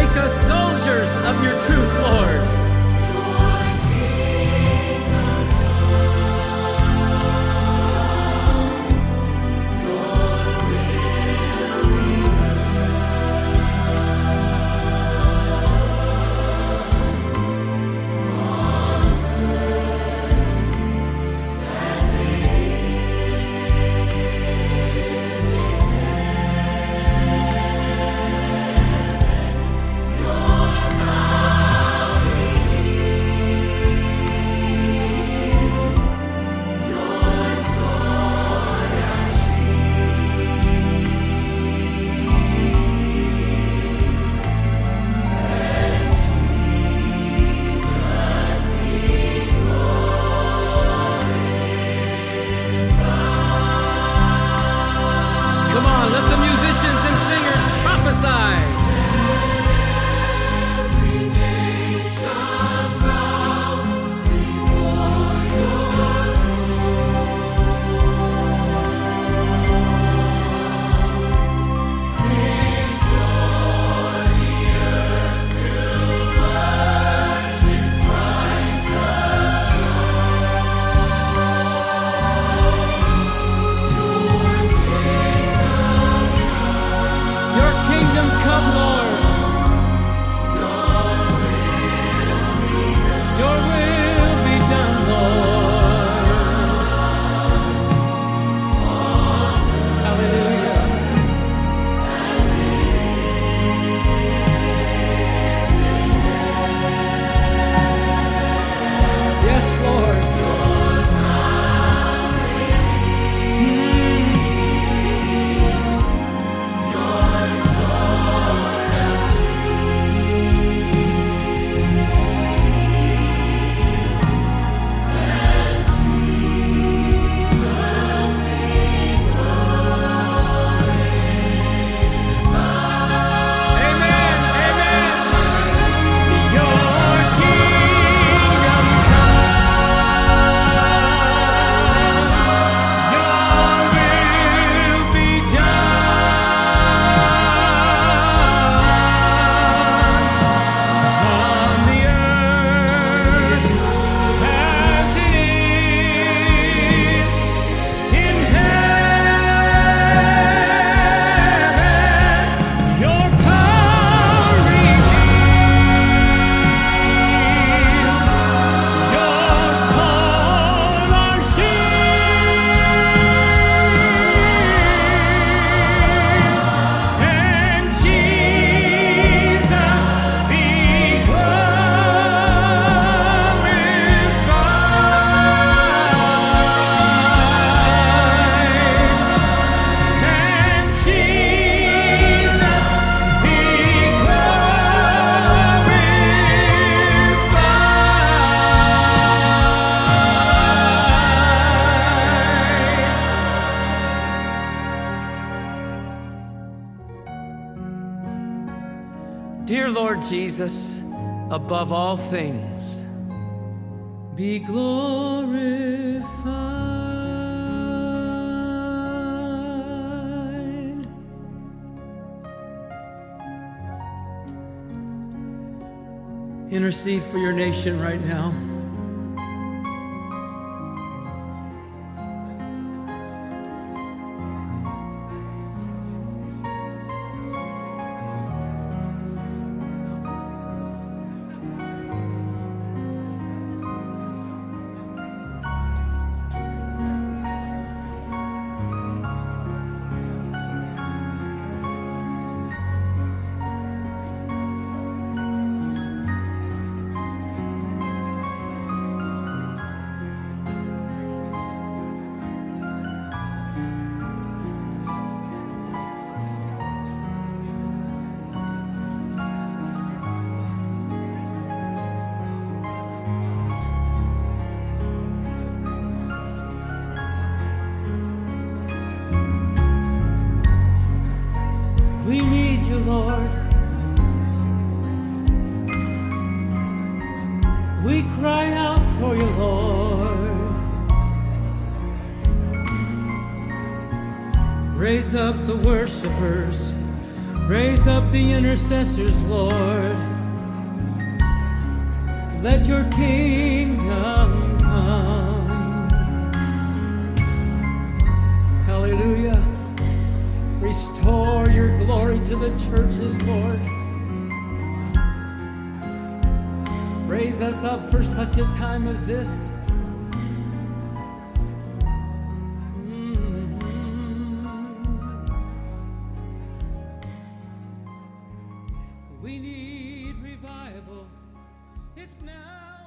Make us soldiers of your truth, Lord. Come on, let the musicians and singers prophesy. Every nation bow before your throne. Restore the earth to worship Christ Kingdom come, Lord. Your will be done, Lord. Hallelujah. Yes, Lord. Dear Lord Jesus, above all things, be glorified. Intercede for your nation right now. We need you, Lord. We cry out for you, Lord. Raise up the worshipers. Raise up the intercessors, Lord. Let your kingdom come. Hallelujah. Restore your glory to the churches, Lord. Raise us up for such a time as this. We need revival. It's now.